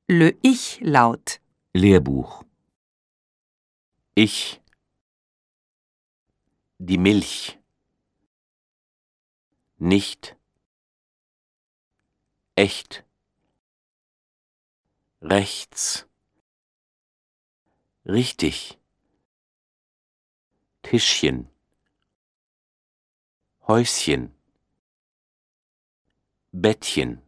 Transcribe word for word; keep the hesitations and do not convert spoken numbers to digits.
Le Ich-Laut. Lehrbuch. Ich. Die Milch. Nicht. Echt. Rechts. Richtig. Tischchen. Häuschen. Bettchen.